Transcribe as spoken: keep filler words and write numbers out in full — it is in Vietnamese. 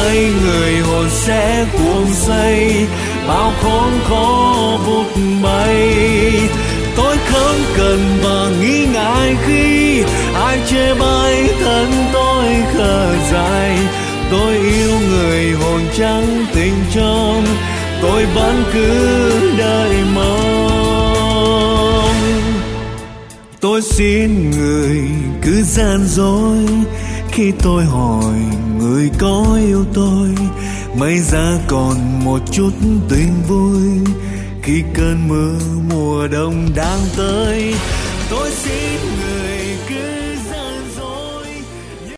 tay người hồn sẽ cuồng say, bao khốn khó vút bay. Tôi không cần và nghi ngại khi ai chê bai thân tôi khờ dại. Tôi yêu người hồn trắng tình trong, tôi vẫn cứ đợi mong. Tôi xin người cứ gian dối khi tôi hỏi người có yêu tôi. May ra còn một chút tình vui khi cơn mưa mùa đông đang tới. Tôi xin